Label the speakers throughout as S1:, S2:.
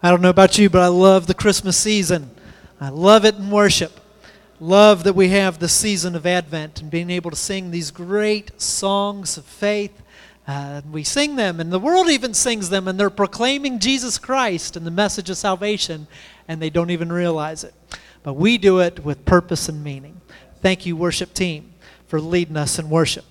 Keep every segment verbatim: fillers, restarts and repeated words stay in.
S1: I don't know about you, but I love the Christmas season. I love it in worship. Love that we have the season of Advent and being able to sing these great songs of faith. Uh, we sing them, and the world even sings them, and they're proclaiming Jesus Christ and the message of salvation, and they don't even realize it. But we do it with purpose and meaning. Thank you, worship team, for leading us in worship.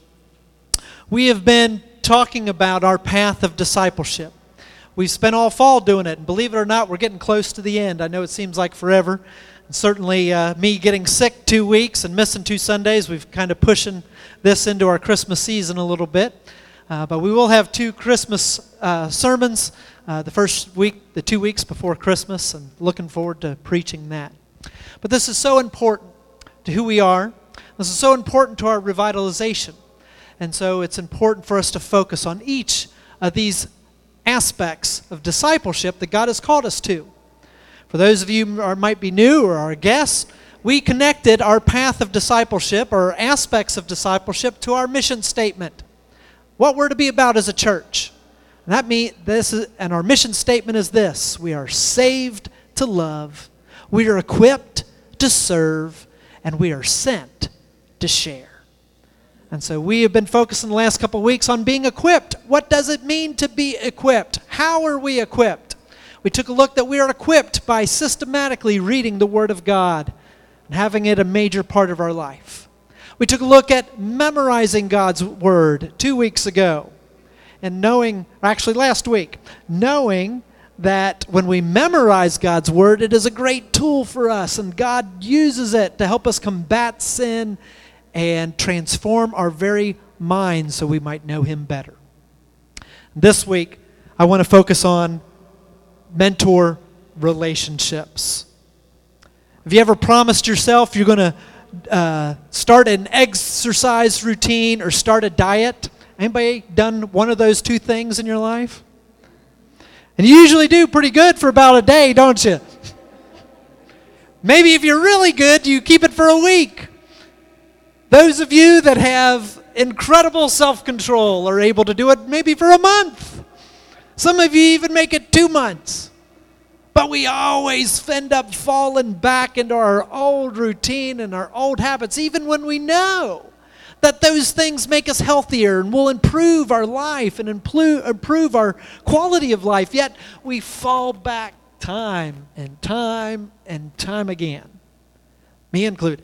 S1: We have been talking about our path of discipleship. We've spent all fall doing it, and believe it or not, we're getting close to the end. I know it seems like forever. And certainly uh, me getting sick two weeks and missing two Sundays, we've kind of pushing this into our Christmas season a little bit. Uh, but we will have two Christmas uh, sermons, uh, the first week, the two weeks before Christmas, and looking forward to preaching that. But this is so important to who we are. This is so important to our revitalization. And so it's important for us to focus on each of these aspects of discipleship that God has called us to. For those of you who are, might be new or are guests, we connected our path of discipleship or aspects of discipleship to our mission statement. What we're to be about as a church. And that mean this is, and our mission statement is this: we are saved to love, we are equipped to serve, and we are sent to share. And so we have been focusing the last couple of weeks on being equipped. What does it mean to be equipped? How are we equipped? We took a look that we are equipped by systematically reading the Word of God and having it a major part of our life. We took a look at memorizing God's Word two weeks ago and knowing, actually last week, knowing that when we memorize God's Word, it is a great tool for us, and God uses it to help us combat sin and transform our very minds so we might know Him better. This week, I want to focus on mentor relationships. Have you ever promised yourself you're going to uh, start an exercise routine or start a diet? Anybody done one of those two things in your life? And you usually do pretty good for about a day, don't you? Maybe if you're really good, you keep it for a week. Those of you that have incredible self-control are able to do it maybe for a month. Some of you even make it two months. But we always end up falling back into our old routine and our old habits, even when we know that those things make us healthier and will improve our life and improve our quality of life. Yet we fall back time and time and time again, me included.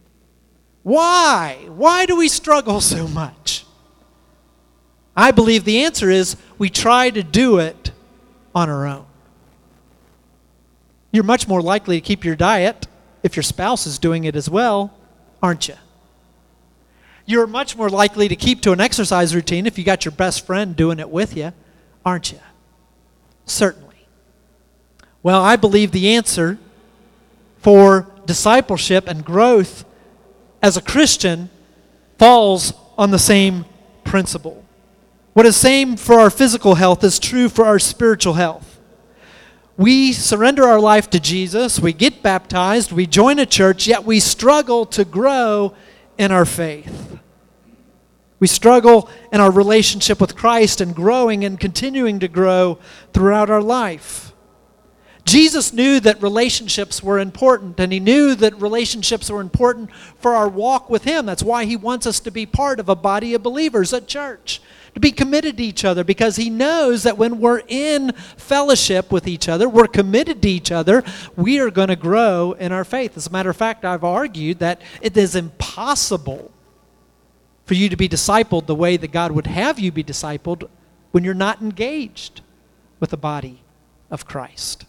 S1: Why? Why do we struggle so much? I believe the answer is we try to do it on our own. You're much more likely to keep your diet if your spouse is doing it as well, aren't you? You're much more likely to keep to an exercise routine if you got your best friend doing it with you, aren't you? Certainly. Well, I believe the answer for discipleship and growth as a Christian falls on the same principle. What is same for our physical health is true for our spiritual health. We surrender our life to Jesus, we get baptized, we join a church, yet we struggle to grow in our faith. We struggle in our relationship with Christ and growing and continuing to grow throughout our life. Jesus knew that relationships were important, and He knew that relationships were important for our walk with Him. That's why He wants us to be part of a body of believers at church, to be committed to each other, because He knows that when we're in fellowship with each other, we're committed to each other, we are going to grow in our faith. As a matter of fact, I've argued that it is impossible for you to be discipled the way that God would have you be discipled when you're not engaged with the body of Christ.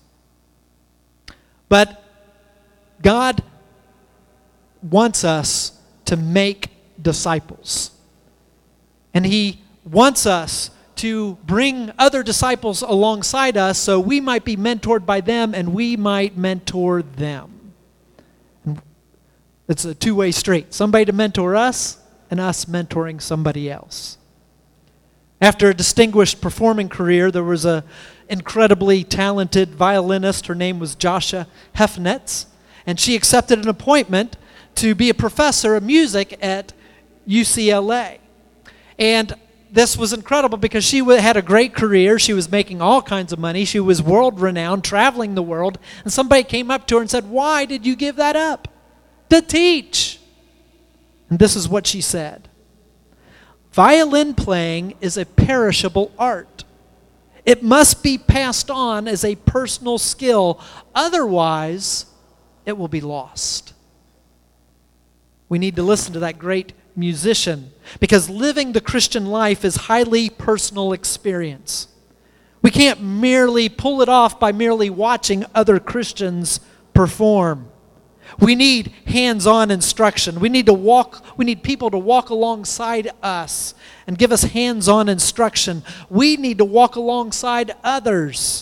S1: But God wants us to make disciples. And He wants us to bring other disciples alongside us so we might be mentored by them and we might mentor them. And it's a two-way street. Somebody to mentor us and us mentoring somebody else. After a distinguished performing career, there was an incredibly talented violinist. Her name was Joscha Hefnetz, and she accepted an appointment to be a professor of music at U C L A. And this was incredible because she had a great career. She was making all kinds of money. She was world-renowned, traveling the world. And somebody came up to her and said, "Why did you give that up?" "To teach." And this is what she said: "Violin playing is a perishable art. It must be passed on as a personal skill. Otherwise, it will be lost." We need to listen to that great musician, because living the Christian life is highly personal experience. We can't merely pull it off by merely watching other Christians perform. We need hands-on instruction. We need to walk, we need people to walk alongside us and give us hands-on instruction. We need to walk alongside others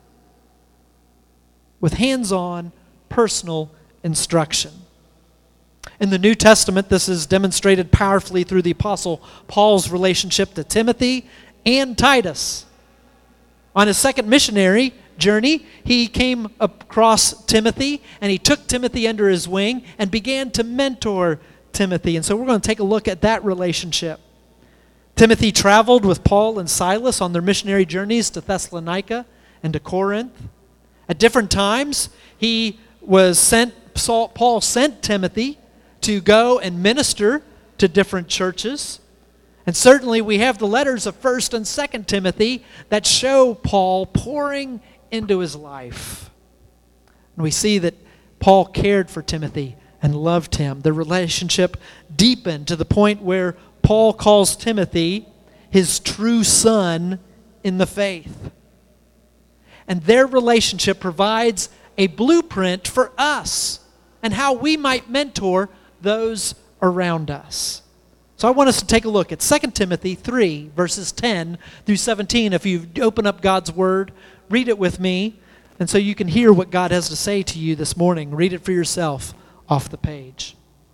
S1: with hands-on personal instruction. In the New Testament, this is demonstrated powerfully through the Apostle Paul's relationship to Timothy and Titus. On his second missionary journey, he came across Timothy, and he took Timothy under his wing and began to mentor Timothy. And so we're going to take a look at that relationship. Timothy traveled with Paul and Silas on their missionary journeys to Thessalonica and to Corinth. At different times, he was sent, Paul sent Timothy to go and minister to different churches. And certainly we have the letters of First and Second Timothy that show Paul pouring into his life. And we see that Paul cared for Timothy and loved him. The relationship deepened to the point where Paul calls Timothy his true son in the faith. And their relationship provides a blueprint for us and how we might mentor those around us. So I want us to take a look at Second Timothy three, verses ten through seventeen. If you open up God's Word, read it with me, and so you can hear what God has to say to you this morning. Read it for yourself off the page.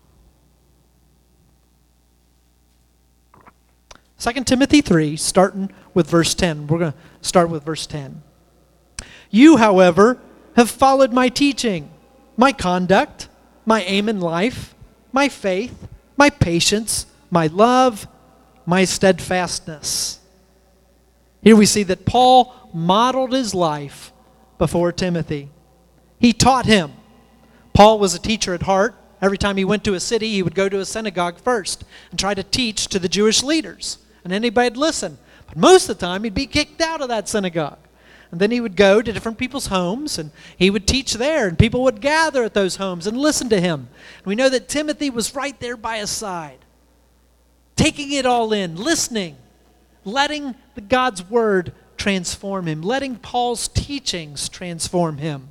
S1: Second Timothy three, starting with verse ten. We're going to start with verse ten. "You, however, have followed my teaching, my conduct, my aim in life, my faith, my patience, my love, my steadfastness." Here we see that Paul modeled his life before Timothy. He taught him. Paul was a teacher at heart. Every time he went to a city, he would go to a synagogue first and try to teach to the Jewish leaders. And anybody would listen. But most of the time, he'd be kicked out of that synagogue. And then he would go to different people's homes, and he would teach there, and people would gather at those homes and listen to him. And we know that Timothy was right there by his side, taking it all in, listening, letting the God's word transform him, letting Paul's teachings transform him.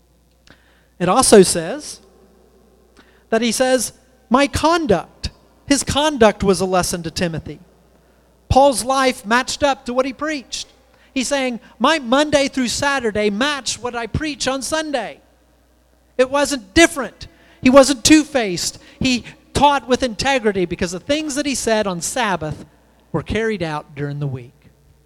S1: It also says that he says, my conduct. His conduct was a lesson to Timothy. Paul's life matched up to what he preached. He's saying, my Monday through Saturday matched what I preach on Sunday. It wasn't different. He wasn't two-faced. He taught with integrity because the things that he said on Sabbath were carried out during the week.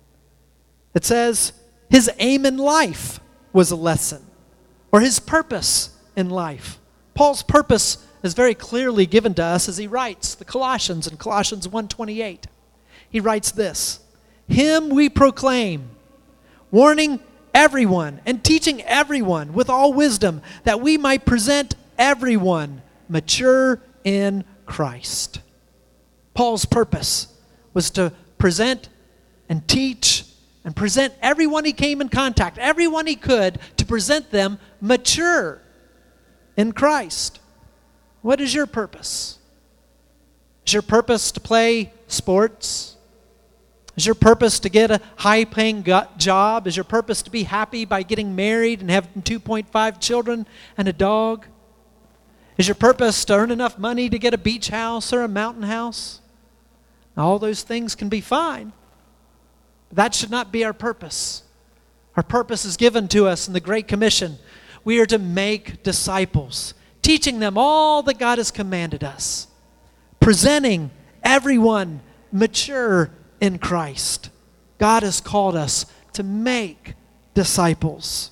S1: It says his aim in life was a lesson, or his purpose in life. Paul's purpose is very clearly given to us as he writes the Colossians in Colossians one twenty-eight. He writes this, him we proclaim, warning everyone and teaching everyone with all wisdom, that we might present everyone mature in Christ. Paul's purpose was to present and teach and present everyone he came in contact, everyone he could, to present them mature in Christ. What is your purpose? Is your purpose to play sports? Is your purpose to get a high-paying job? Is your purpose to be happy by getting married and having two point five children and a dog? Is your purpose to earn enough money to get a beach house or a mountain house? All those things can be fine. But that should not be our purpose. Our purpose is given to us in the Great Commission. We are to make disciples, teaching them all that God has commanded us, presenting everyone mature in Christ. God has called us to make disciples.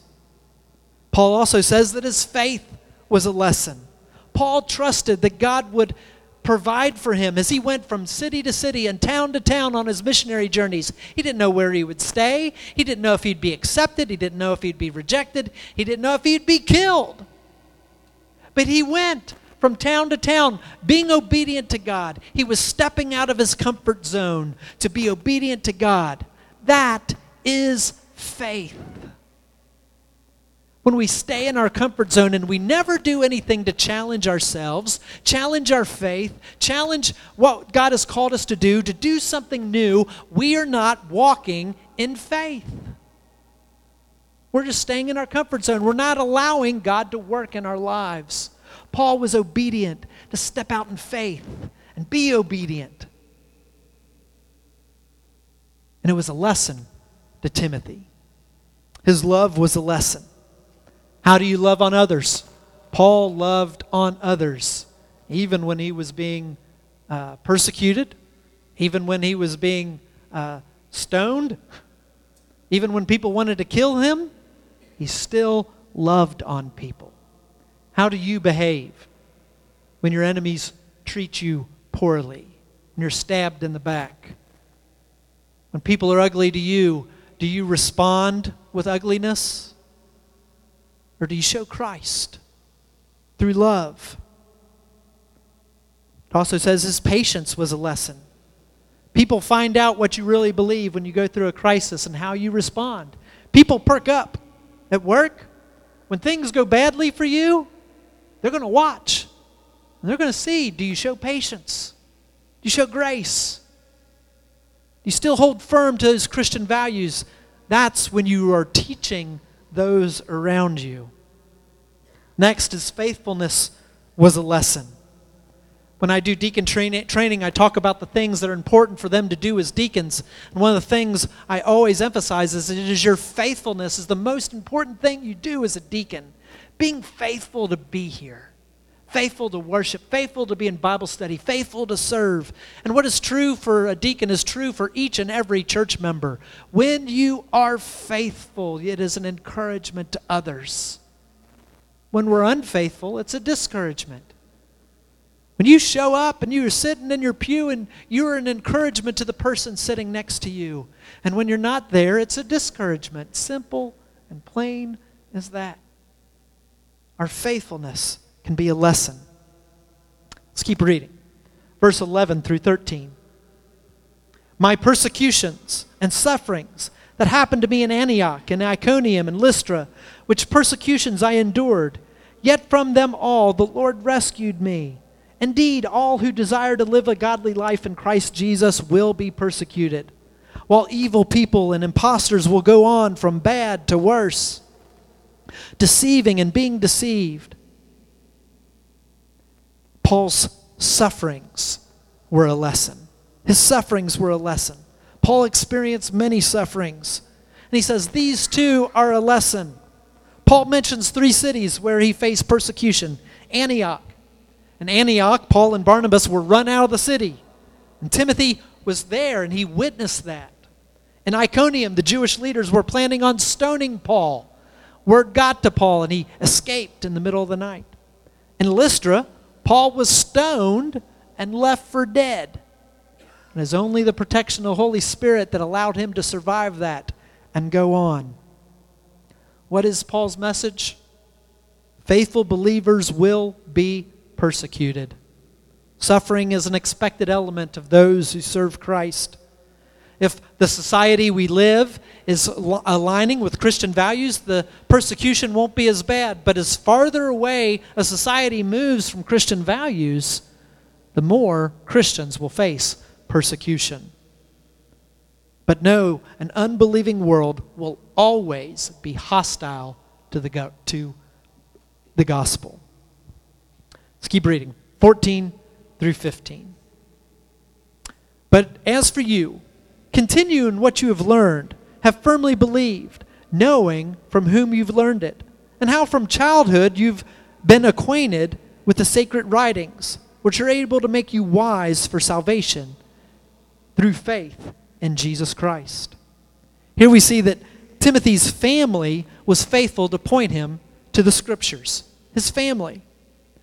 S1: Paul also says that his faith was a lesson. Paul trusted that God would provide for him as he went from city to city and town to town on his missionary journeys. He didn't know where he would stay. He didn't know if he'd be accepted. He didn't know if he'd be rejected. He didn't know if he'd be killed. But he went from town to town, being obedient to God. He was stepping out of his comfort zone to be obedient to God. That is faith. When we stay in our comfort zone and we never do anything to challenge ourselves, challenge our faith, challenge what God has called us to do, to do something new, we are not walking in faith. We're just staying in our comfort zone. We're not allowing God to work in our lives. Paul was obedient to step out in faith and be obedient. And it was a lesson to Timothy. His love was a lesson. How do you love on others? Paul loved on others, even when he was being uh, persecuted, even when he was being uh, stoned, even when people wanted to kill him, he still loved on people. How do you behave when your enemies treat you poorly and you're stabbed in the back? When people are ugly to you, do you respond with ugliness? Or do you show Christ through love? It also says his patience was a lesson. People find out what you really believe when you go through a crisis and how you respond. People perk up at work. When things go badly for you, they're going to watch. And they're going to see, do you show patience? Do you show grace? Do you still hold firm to those Christian values? That's when you are teaching those around you. Next is faithfulness was a lesson. When I do deacon train, training, I talk about the things that are important for them to do as deacons. And one of the things I always emphasize is it is your faithfulness is the most important thing you do as a deacon. Being faithful to be here. Faithful to worship. Faithful to be in Bible study. Faithful to serve. And what is true for a deacon is true for each and every church member. When you are faithful, it is an encouragement to others. When we're unfaithful, it's a discouragement. When you show up and you're sitting in your pew and you're an encouragement to the person sitting next to you. And when you're not there, it's a discouragement. Simple and plain as that. Our faithfulness can be a lesson. Let's keep reading. Verse eleven through thirteen. My persecutions and sufferings that happened to me in Antioch and Iconium and Lystra, which persecutions I endured, yet from them all the Lord rescued me. Indeed, all who desire to live a godly life in Christ Jesus will be persecuted, while evil people and impostors will go on from bad to worse, deceiving and being deceived. Paul's sufferings were a lesson. His sufferings were a lesson. Paul experienced many sufferings. And he says, these two are a lesson. Paul mentions three cities where he faced persecution. Antioch. In Antioch, Paul and Barnabas were run out of the city. And Timothy was there and he witnessed that. In Iconium, the Jewish leaders were planning on stoning Paul. Word got to Paul and he escaped in the middle of the night. In Lystra, Paul was stoned and left for dead. And it's only the protection of the Holy Spirit that allowed him to survive that and go on. What is Paul's message? Faithful believers will be persecuted. Suffering is an expected element of those who serve Christ. If the society we live is aligning with Christian values, the persecution won't be as bad. But as farther away a society moves from Christian values, the more Christians will face persecution. But no, an unbelieving world will always be hostile to the, go- to the gospel. Let's keep reading. fourteen through fifteen. But as for you, continue in what you have learned, have firmly believed, knowing from whom you've learned it, and how from childhood you've been acquainted with the sacred writings, which are able to make you wise for salvation through faith in Jesus Christ. Here we see that Timothy's family was faithful to point him to the Scriptures. His family.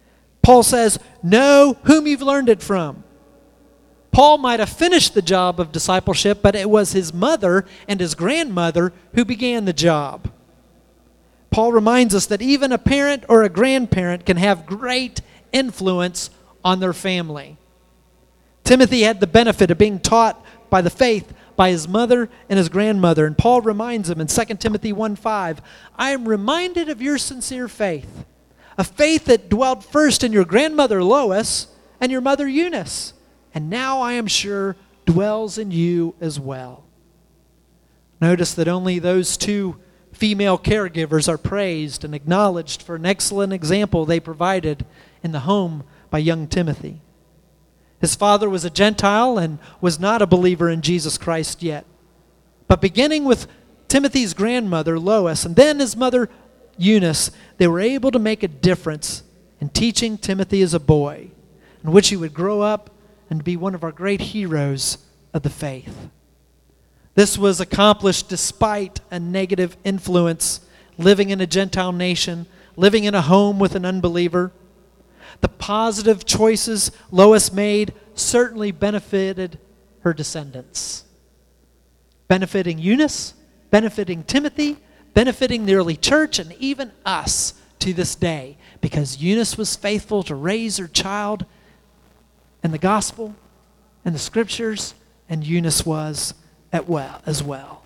S1: Paul says, know whom you've learned it from. Paul might have finished the job of discipleship, but it was his mother and his grandmother who began the job. Paul reminds us that even a parent or a grandparent can have great influence on their family. Timothy had the benefit of being taught by the faith by his mother and his grandmother. And Paul reminds him in Second Timothy one five, I am reminded of your sincere faith, a faith that dwelled first in your grandmother Lois and your mother Eunice, and now I am sure dwells in you as well. Notice that only those two female caregivers are praised and acknowledged for an excellent example they provided in the home by young Timothy. His father was a Gentile and was not a believer in Jesus Christ yet. But beginning with Timothy's grandmother, Lois, and then his mother, Eunice, they were able to make a difference in teaching Timothy as a boy, in which he would grow up and be one of our great heroes of the faith. This was accomplished despite a negative influence, living in a Gentile nation, living in a home with an unbeliever. The positive choices Lois made certainly benefited her descendants. Benefiting Eunice, benefiting Timothy, benefiting the early church, and even us to this day, because Eunice was faithful to raise her child in the gospel and the scriptures, and Eunice was at well, as well.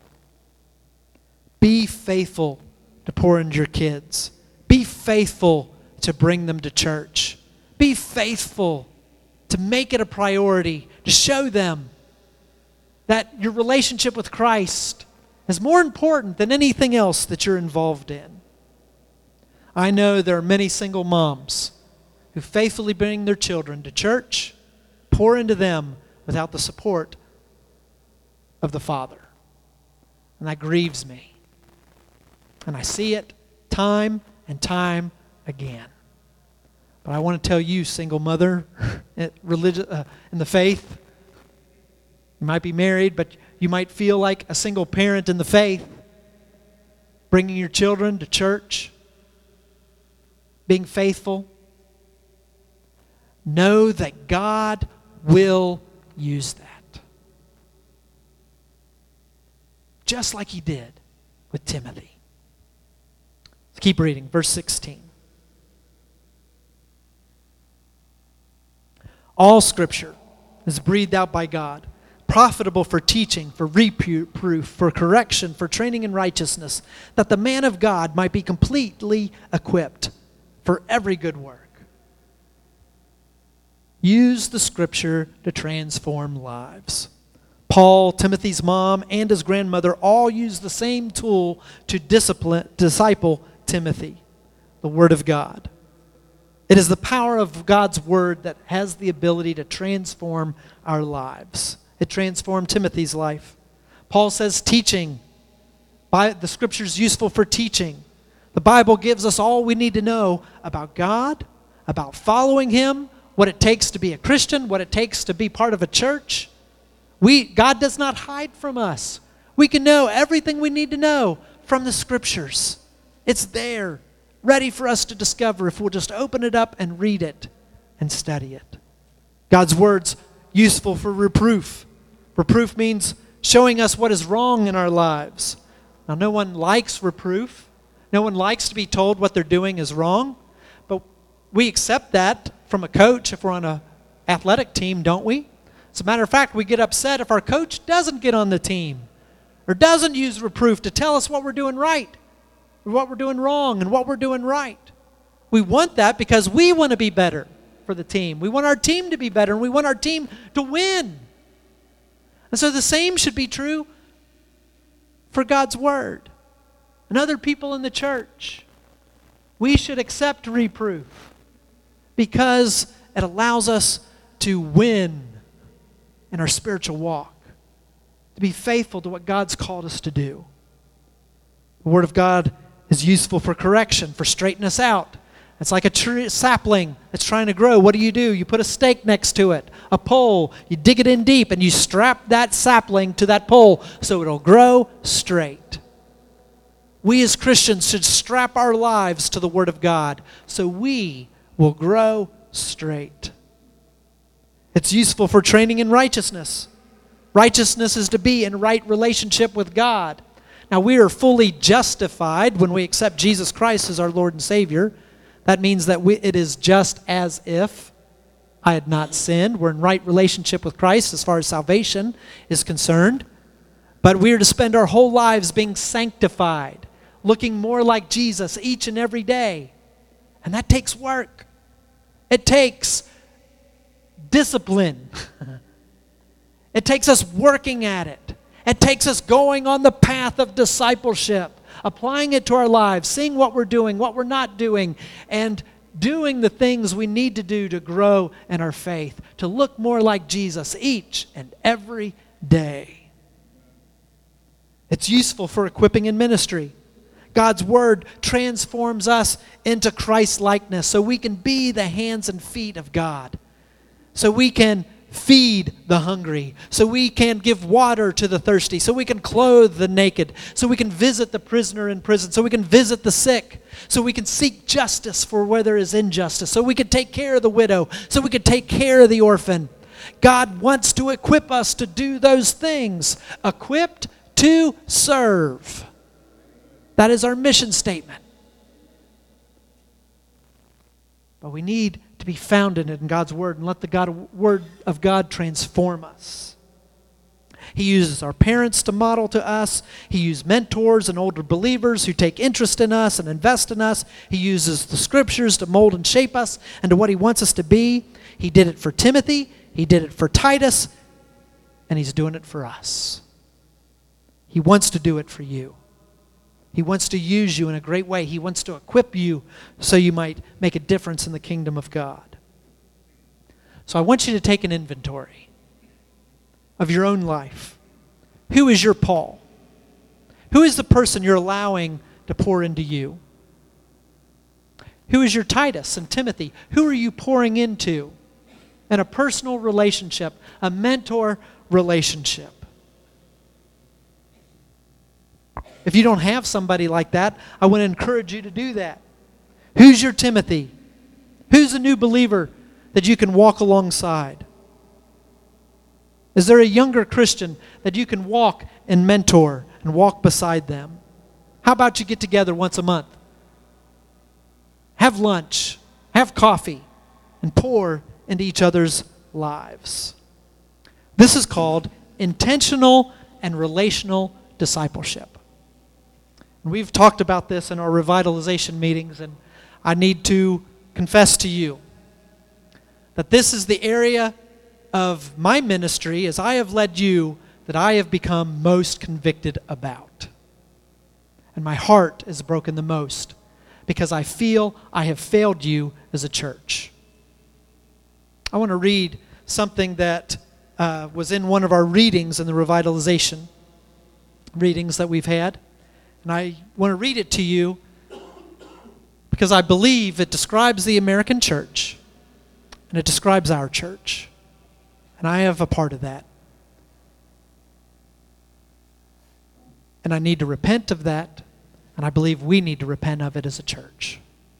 S1: Be faithful to pour into your kids. Be faithful to bring them to church. Be faithful to make it a priority, to show them that your relationship with Christ is more important than anything else that you're involved in. I know there are many single moms who faithfully bring their children to church, pour into them without the support of the father. And that grieves me. And I see it time and time again. But I want to tell you, single mother, religious, uh, in the faith, you might be married, but you might feel like a single parent in the faith, bringing your children to church, being faithful. Know that God will use that. Just like he did with Timothy. Let's keep reading, verse sixteen. All Scripture is breathed out by God, profitable for teaching, for reproof, for correction, for training in righteousness, that the man of God might be completely equipped for every good work. Use the Scripture to transform lives. Paul, Timothy's mom, and his grandmother all used the same tool to discipline, disciple Timothy, the Word of God. It is the power of God's Word that has the ability to transform our lives. It transformed Timothy's life. Paul says teaching, by the Scripture is useful for teaching. The Bible gives us all we need to know about God, about following Him, what it takes to be a Christian, what it takes to be part of a church. We, God does not hide from us. We can know everything we need to know from the Scriptures. It's there, ready for us to discover if we'll just open it up and read it and study it. God's Word's useful for reproof. Reproof means showing us what is wrong in our lives. Now, no one likes reproof. No one likes to be told what they're doing is wrong. But we accept that from a coach if we're on an athletic team, don't we? As a matter of fact, we get upset if our coach doesn't get on the team or doesn't use reproof to tell us what we're doing right, or what we're doing wrong, and what we're doing right. We want that because we want to be better for the team. We want our team to be better, and we want our team to win. And so the same should be true for God's Word and other people in the church. We should accept reproof because it allows us to win in our spiritual walk, to be faithful to what God's called us to do. The Word of God is useful for correction, for straightening us out. It's like a tree, sapling that's trying to grow. What do you do? You put a stake next to it, a pole. You dig it in deep, and you strap that sapling to that pole so it'll grow straight. We as Christians should strap our lives to the Word of God so we will grow straight. It's useful for training in righteousness. Righteousness is to be in right relationship with God. Now, we are fully justified when we accept Jesus Christ as our Lord and Savior. That means that we, it is just as if I had not sinned. We're in right relationship with Christ as far as salvation is concerned. But we are to spend our whole lives being sanctified, looking more like Jesus each and every day. And that takes work. It takes discipline. It takes us working at it. It takes us going on the path of discipleship, applying it to our lives, seeing what we're doing, what we're not doing, and doing the things we need to do to grow in our faith, to look more like Jesus each and every day. It's useful for equipping in ministry. God's Word transforms us into Christ-likeness so we can be the hands and feet of God, so we can feed the hungry, so we can give water to the thirsty, so we can clothe the naked, so we can visit the prisoner in prison, so we can visit the sick, so we can seek justice for where there is injustice, so we can take care of the widow, so we can take care of the orphan. God wants to equip us to do those things, equipped to serve. That is our mission statement. But we need to be founded in God's Word and let the God, Word of God transform us. He uses our parents to model to us. He used mentors and older believers who take interest in us and invest in us. He uses the Scriptures to mold and shape us into what He wants us to be. He did it for Timothy. He did it for Titus. And He's doing it for us. He wants to do it for you. He wants to use you in a great way. He wants to equip you so you might make a difference in the kingdom of God. So I want you to take an inventory of your own life. Who is your Paul? Who is the person you're allowing to pour into you? Who is your Titus and Timothy? Who are you pouring into in a personal relationship, a mentor relationship? If you don't have somebody like that, I want to encourage you to do that. Who's your Timothy? Who's a new believer that you can walk alongside? Is there a younger Christian that you can walk and mentor and walk beside them? How about you get together once a month? Have lunch, have coffee, and pour into each other's lives. This is called intentional and relational discipleship. We've talked about this in our revitalization meetings, and I need to confess to you that this is the area of my ministry, as I have led you, that I have become most convicted about. And my heart is broken the most because I feel I have failed you as a church. I want to read something that uh, was in one of our readings in the revitalization readings that we've had. And I want to read it to you because I believe it describes the American church and it describes our church. And I have a part of that. And I need to repent of that, and I believe we need to repent of it as a church.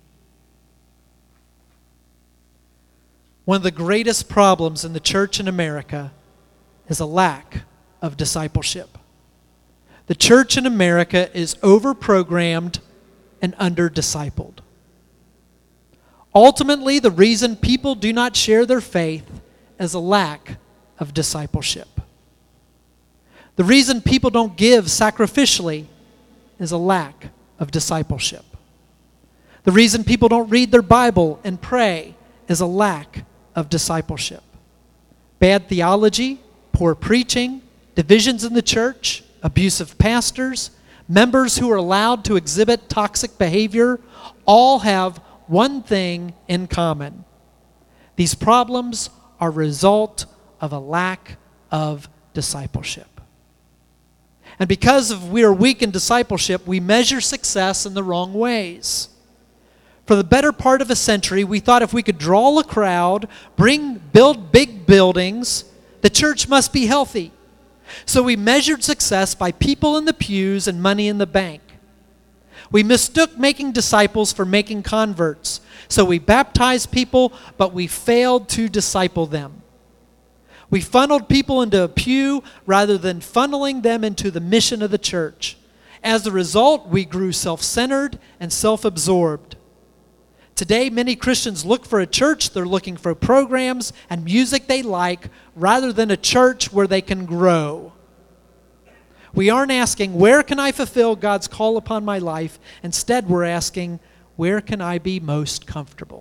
S1: One of the greatest problems in the church in America is a lack of discipleship. The church in America is over-programmed and under-discipled. Ultimately, the reason people do not share their faith is a lack of discipleship. The reason people don't give sacrificially is a lack of discipleship. The reason people don't read their Bible and pray is a lack of discipleship. Bad theology, poor preaching, divisions in the church, abusive pastors, members who are allowed to exhibit toxic behavior, all have one thing in common. These problems are a result of a lack of discipleship. And because of we are weak in discipleship, we measure success in the wrong ways. For the better part of a century, we thought if we could draw a crowd, bring, build big buildings, the church must be healthy. So we measured success by people in the pews and money in the bank. We mistook making disciples for making converts. So we baptized people, but we failed to disciple them. We funneled people into a pew rather than funneling them into the mission of the church. As a result, we grew self-centered and self-absorbed. Today, many Christians look for a church. They're looking for programs and music they like rather than a church where they can grow. We aren't asking, where can I fulfill God's call upon my life? Instead, we're asking, where can I be most comfortable?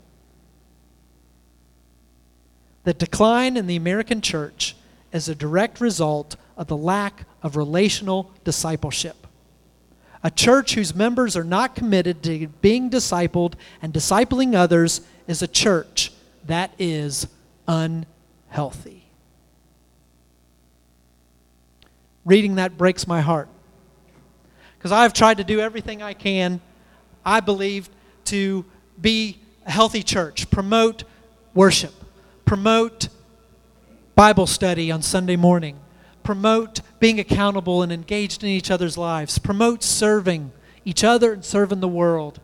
S1: The decline in the American church is a direct result of the lack of relational discipleship. A church whose members are not committed to being discipled and discipling others is a church that is unhealthy. Reading that breaks my heart. Because I've tried to do everything I can, I believe, to be a healthy church, promote worship, promote Bible study on Sunday morning, promote being accountable and engaged in each other's lives, promote serving each other and serving the world,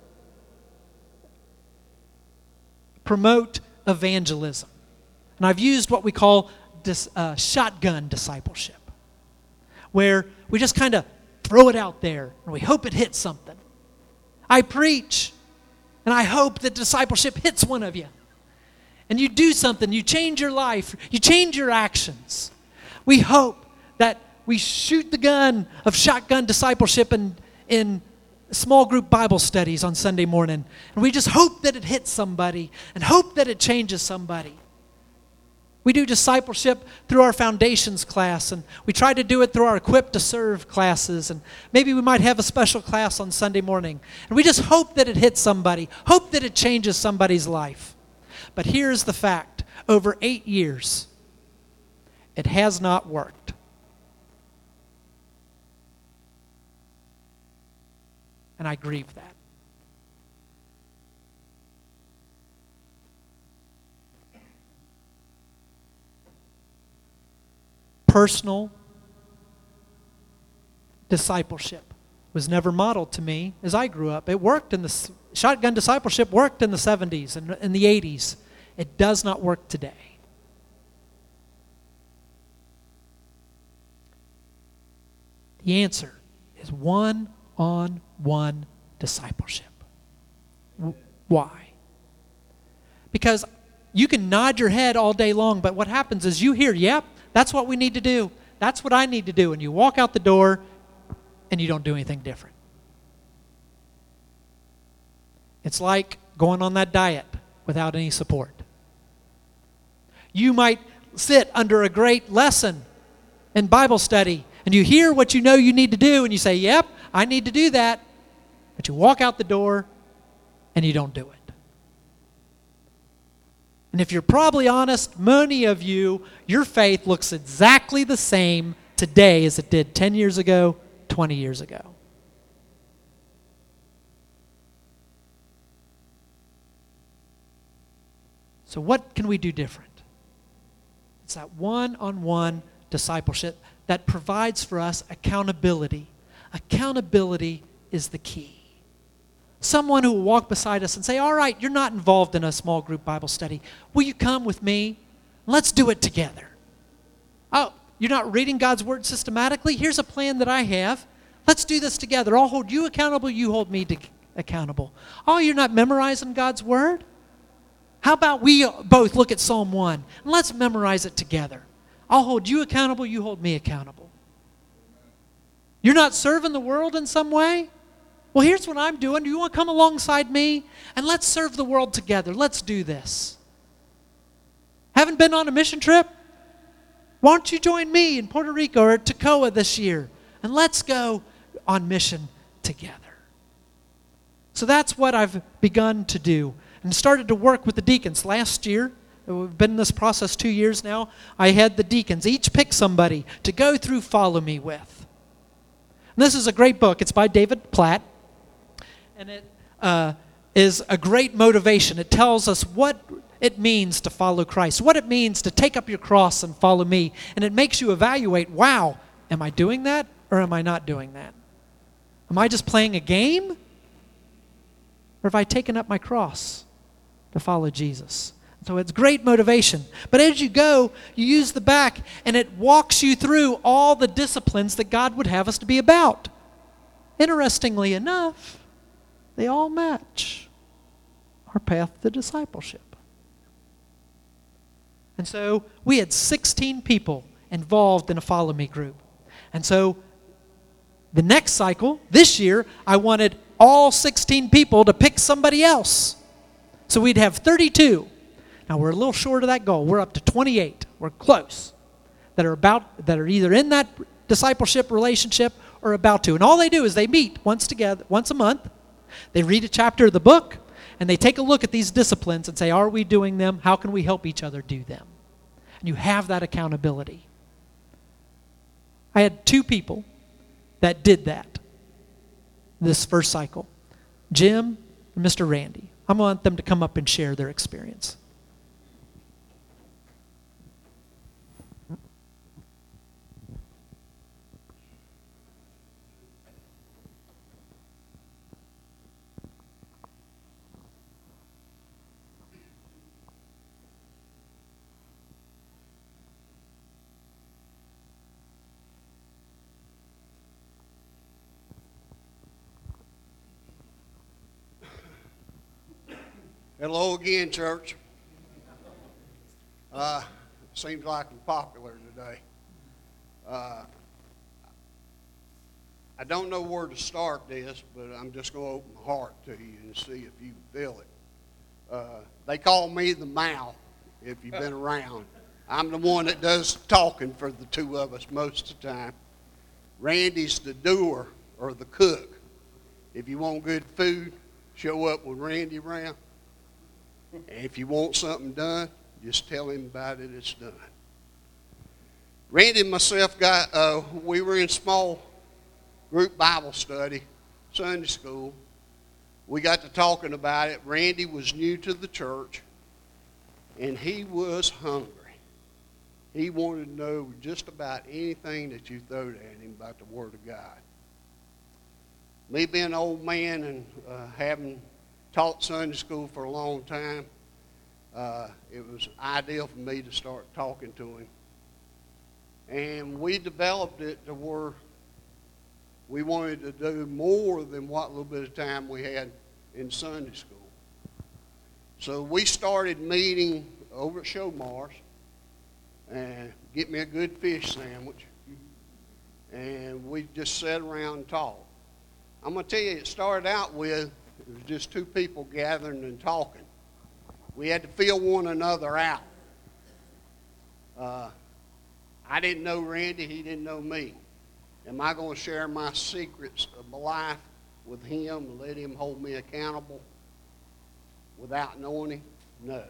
S1: promote evangelism. And I've used what we call dis, uh, shotgun discipleship, where we just kind of throw it out there and we hope it hits something. I preach and I hope that discipleship hits one of you. And you do something, you change your life, you change your actions. We hope that we shoot the gun of shotgun discipleship in, in small group Bible studies on Sunday morning. And we just hope that it hits somebody and hope that it changes somebody. We do discipleship through our foundations class, and we try to do it through our Equipped to Serve classes, and maybe we might have a special class on Sunday morning. And we just hope that it hits somebody, hope that it changes somebody's life. But here's the fact. Over eight years, it has not worked. And I grieve that. Personal discipleship was never modeled to me as I grew up. It worked in the shotgun discipleship worked in the seventies and in the eighties. It does not work today. The answer is one-on-one discipleship. Why? Because you can nod your head all day long, but what happens is you hear, yep, that's what we need to do. That's what I need to do. And you walk out the door and you don't do anything different. It's like going on that diet without any support. You might sit under a great lesson in Bible study and you hear what you know you need to do and you say, yep, I need to do that. But you walk out the door and you don't do it. And if you're probably honest, many of you, your faith looks exactly the same today as it did ten years ago, twenty years ago. So what can we do different? It's that one-on-one discipleship that provides for us accountability. Accountability is the key. Someone who will walk beside us and say, all right, you're not involved in a small group Bible study. Will you come with me? Let's do it together. Oh, you're not reading God's Word systematically? Here's a plan that I have. Let's do this together. I'll hold you accountable, you hold me to, accountable. Oh, you're not memorizing God's Word? How about we both look at Psalm one and let's memorize it together. I'll hold you accountable, you hold me accountable. You're not serving the world in some way? Well, here's what I'm doing. Do you want to come alongside me? And let's serve the world together. Let's do this. Haven't been on a mission trip? Why don't you join me in Puerto Rico or Toccoa this year? And let's go on mission together. So that's what I've begun to do. And started to work with the deacons. Last year, we've been in this process two years now, I had the deacons each pick somebody to go through Follow Me with. And this is a great book. It's by David Platt. And it uh, is a great motivation. It tells us what it means to follow Christ, what it means to take up your cross and follow me. And it makes you evaluate, wow, am I doing that or am I not doing that? Am I just playing a game Or have I taken up my cross to follow Jesus? So it's great motivation. But as you go, you use the back, and it walks you through all the disciplines that God would have us to be about. Interestingly enough, they all match our path to discipleship. And so we had sixteen people involved in a Follow Me group. And so the next cycle, this year, I wanted all sixteen people to pick somebody else. So we'd have thirty-two. Now we're a little short of that goal. We're up to twenty-eight. We're close. That are about that are either in that discipleship relationship or about to. And all they do is they meet once together, once a month. They read a chapter of the book, and they take a look at these disciplines and say, are we doing them? How can we help each other do them? And you have that accountability. I had two people that did that this first cycle, Jim and Mister Randy. I want them to come up and share their experience.
S2: Hello again, church. Uh, seems like I'm popular today. Uh, I don't know where to start this, but I'm just going to open my heart to you and see if you feel it. Uh, they call me the mouth, if you've been around. I'm the one that does talking for the two of us most of the time. Randy's the doer or the cook. If you want good food, show up with Randy around. And if you want something done, just tell him about it, it's done. Randy and myself got, uh, we were in small group Bible study, Sunday school. We got to talking about it. Randy was new to the church, and he was hungry. He wanted to know just about anything that you throwed at him about the Word of God. Me being an old man and uh, having taught Sunday school for a long time, uh, it was ideal for me to start talking to him. And we developed it to where we wanted to do more than what little bit of time we had in Sunday school. So we started meeting over at Showmars and get me a good fish sandwich. And we just sat around and talked. I'm going to tell you, it started out with it was just two people gathering and talking. We had to feel one another out. Uh, I didn't know Randy. He didn't know me. Am I going to share my secrets of my life with him and let him hold me accountable without knowing him? No.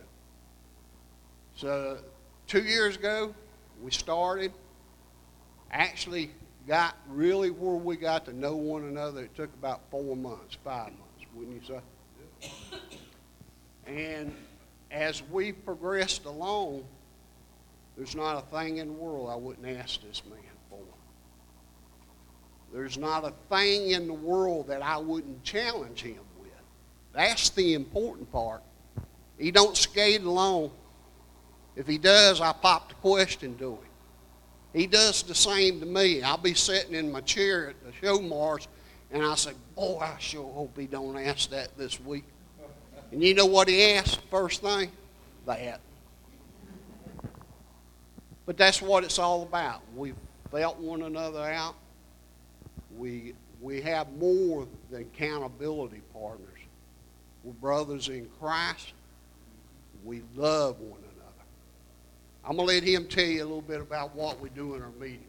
S2: So two years ago, we started. Actually got really where we got to know one another. It took about four months, five months. Wouldn't you say? And as we progressed along, there's not a thing in the world I wouldn't ask this man for. There's not a thing in the world that I wouldn't challenge him with. That's the important part. He don't skate along. If he does, I pop the question to him. He does the same to me. I'll be sitting in my chair at the Showmars, and I say, boy, I sure hope he don't ask that this week. And you know what he asked first thing? That. But that's what it's all about. We felt one another out. We, we have more than accountability partners. We're brothers in Christ. We love one another. I'm going to let him tell you a little bit about what we do in our meeting.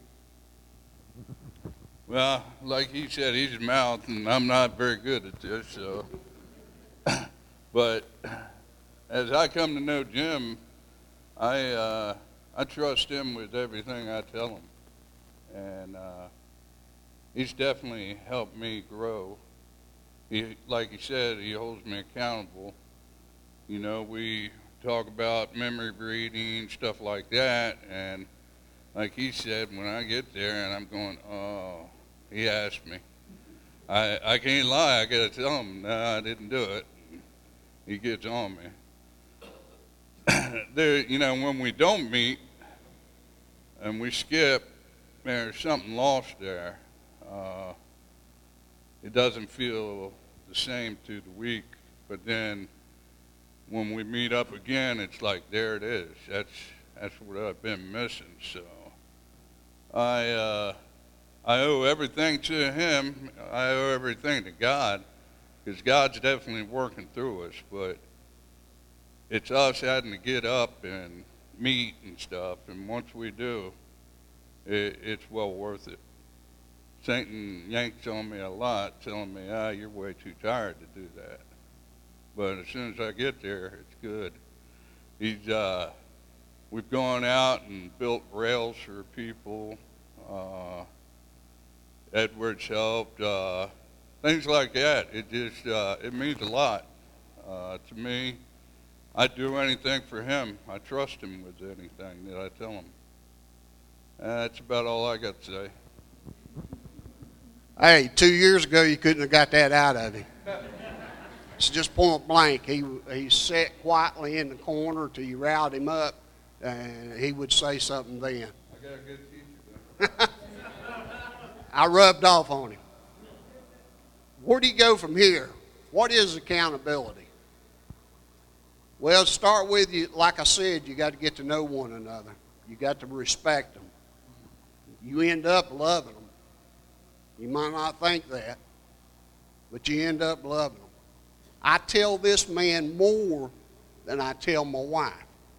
S3: Well, like he said, he's a mouth, and I'm not very good at this. So, but as I come to know Jim, I uh, I trust him with everything I tell him, and uh, he's definitely helped me grow. He, like he said, he holds me accountable. You know, we talk about memory reading, stuff like that, and like he said, when I get there and I'm going, oh, he asked me, I, I can't lie. I got to tell him, no, I didn't do it. He gets on me. There, you know, when we don't meet and we skip, there's something lost there. Uh, it doesn't feel the same to the week, but then when we meet up again, it's like, there it is. That's that's what I've been missing. So I uh, I owe everything to him. I owe everything to God, because God's definitely working through us. But it's us having to get up and meet and stuff. And once we do, it, it's well worth it. Satan yanks on me a lot, telling me, ah, you're way too tired to do that. But as soon as I get there, it's good. He's, uh, we've gone out and built rails for people. Uh, Edward's helped. Uh, things like that. It just, uh, it means a lot uh, to me. I'd do anything for him. I trust him with anything that I tell him. Uh, that's about all I got to say.
S2: Hey, two years ago you couldn't have got that out of him. It's just point blank. He he sat quietly in the corner till you riled him up, and he would say something then.
S3: I got a good teacher though.
S2: I rubbed off on him. Where do you go from here? What is accountability? Well, start with you. Like I said, you got to get to know one another. You got to respect them. You end up loving them. You might not think that, but you end up loving them. I tell this man more than I tell my wife,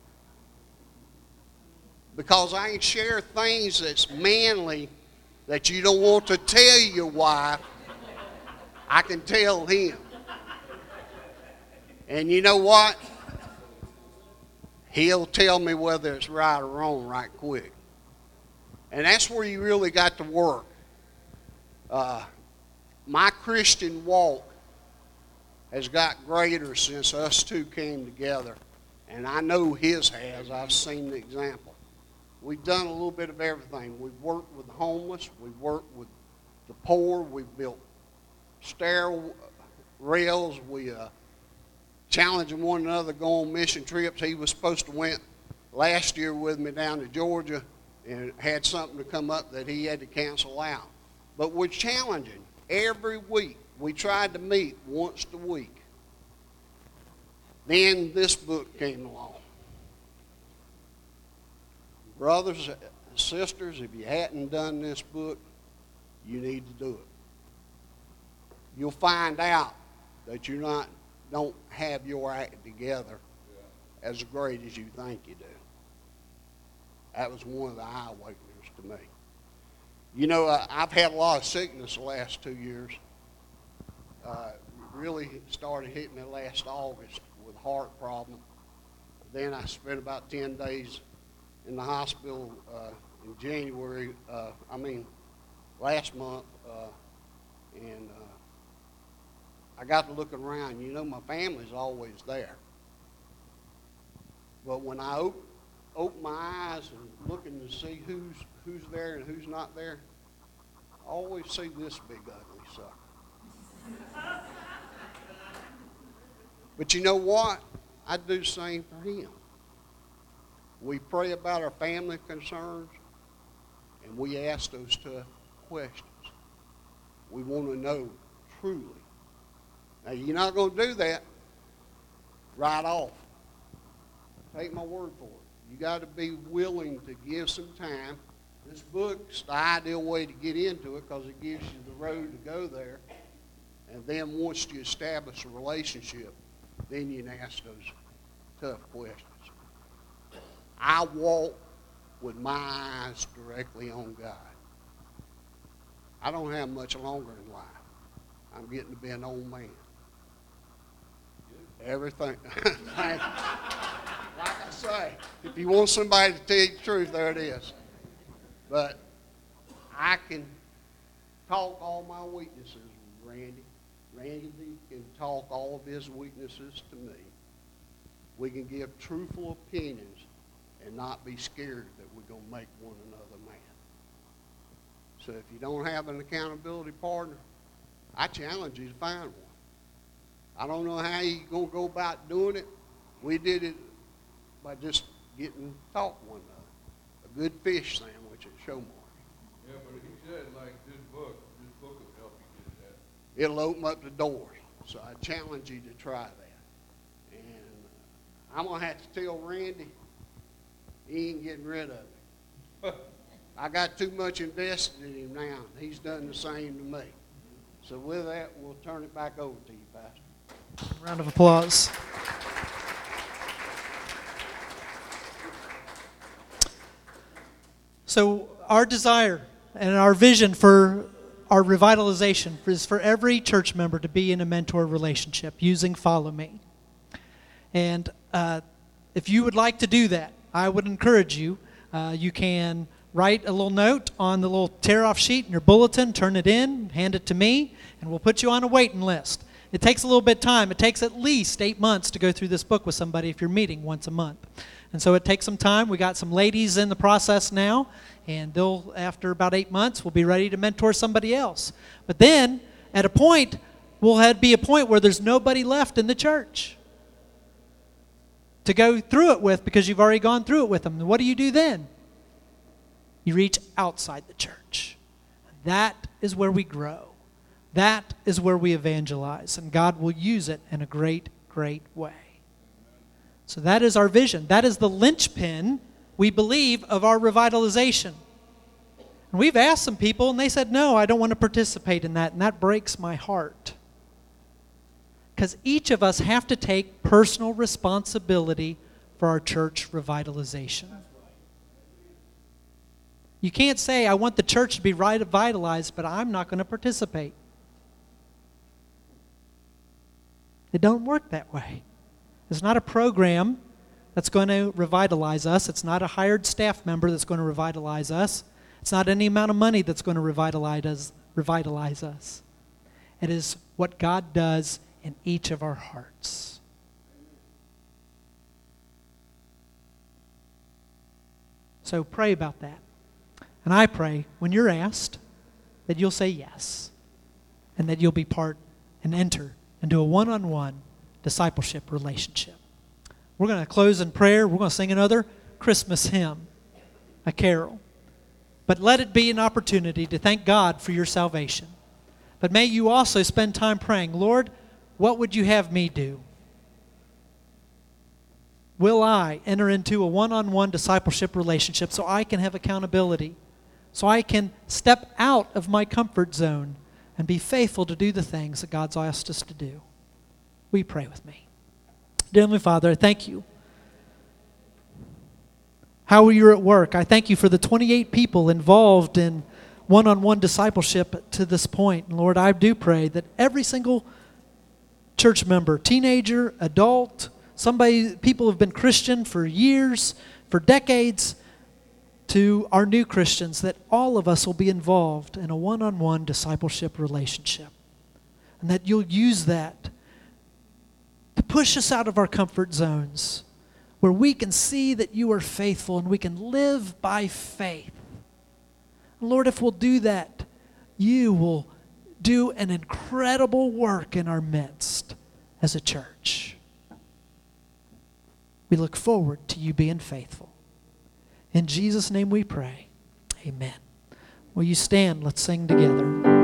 S2: because I can share things that's manly that you don't want to tell your wife. I can tell him. And you know what? He'll tell me whether it's right or wrong right quick. And that's where you really got to work. Uh, my Christian walk has got greater since us two came together. And I know his has. I've seen the example. We've done a little bit of everything. We've worked with the homeless. We've worked with the poor. We've built stair rails. We uh, challenging one another to go on mission trips. He was supposed to went last year with me down to Georgia and had something to come up that he had to cancel out. But we're challenging every week. We tried to meet once a week. Then this book came along. Brothers and sisters, if you hadn't done this book, you need to do it. You'll find out that you not don't have your act together as great as you think you do. That was one of the eye-awakeners to me. You know, uh, I've had a lot of sickness the last two years. Uh, really started hitting me last August with a heart problem. Then I spent about ten days in the hospital uh, in January, uh, I mean, last month, uh, and uh, I got to looking around. You know, my family's always there. But when I open, open my eyes and looking to see who's who's there and who's not there, I always see this big ugly sucker. But you know what? I do the same for him. We pray about our family concerns, and we ask those tough questions. We want to know truly. Now, you're not going to do that right off. Take my word for it. You got to be willing to give some time. This book's the ideal way to get into it because it gives you the road to go there. And then once you establish a relationship, then you can ask those tough questions. I walk with my eyes directly on God. I don't have much longer in life. I'm getting to be an old man. Everything. Like I say, if you want somebody to tell you the truth, there it is. But I can talk all my weaknesses with Randy. Randy can talk all of his weaknesses to me. We can give truthful opinions and not be scared that we're going to make one another mad. So if you don't have an accountability partner, I challenge you to find one. I don't know how you're going to go about doing it. We did it by just getting taught one another. A good fish sandwich at Showmark.
S3: Yeah, but he said, like, this book, this book will help you get that.
S2: It'll open up the doors. So I challenge you to try that. And I'm going to have to tell Randy he ain't getting rid of it. I got too much invested in him now. He's done the same to me. So with that, we'll turn it back over to you, Pastor.
S1: Round of applause. So our desire and our vision for our revitalization is for every church member to be in a mentor relationship using Follow Me. And uh, if you would like to do that, I would encourage you. Uh, you can write a little note on the little tear-off sheet in your bulletin, turn it in, hand it to me, and we'll put you on a waiting list. It takes a little bit of time. It takes at least eight months to go through this book with somebody if you're meeting once a month. And so it takes some time. We got some ladies in the process now, and they'll, after about eight months, we'll be ready to mentor somebody else. But then, at a point, we'll have be a point where there's nobody left in the church to go through it with because you've already gone through it with them. And what do you do then? You reach outside the church. That is where we grow. That is where we evangelize, and God will use it in a great, great way. So that is our vision. That is the linchpin, we believe, of our revitalization. And we've asked some people, and they said, no, I don't want to participate in that, and that breaks my heart. Because each of us have to take personal responsibility for our church revitalization. You can't say, I want the church to be revitalized, but I'm not going to participate. It don't work that way. It's not a program that's going to revitalize us. It's not a hired staff member that's going to revitalize us. It's not any amount of money that's going to revitalize us. Revitalize us. It is what God does in each of our hearts. So pray about that. And I pray when you're asked that you'll say yes and that you'll be part and enter into a one-on-one discipleship relationship. We're going to close in prayer. We're going to sing another Christmas hymn, a carol. But let it be an opportunity to thank God for your salvation. But may you also spend time praying, Lord, what would you have me do? Will I enter into a one-on-one discipleship relationship so I can have accountability, so I can step out of my comfort zone and be faithful to do the things that God's asked us to do? Will you pray with me? Dear Heavenly Father, I thank you. How you're at work. I thank you for the twenty-eight people involved in one-on-one discipleship to this point. And Lord, I do pray that every single church member, teenager, adult, somebody, people who've been Christian for years, for decades, to our new Christians, that all of us will be involved in a one-on-one discipleship relationship. And that you'll use that to push us out of our comfort zones, where we can see that you are faithful and we can live by faith. Lord, if we'll do that, you will do an incredible work in our midst as a church. We look forward to you being faithful. In Jesus' name we pray. Amen. Will you stand? Let's sing together.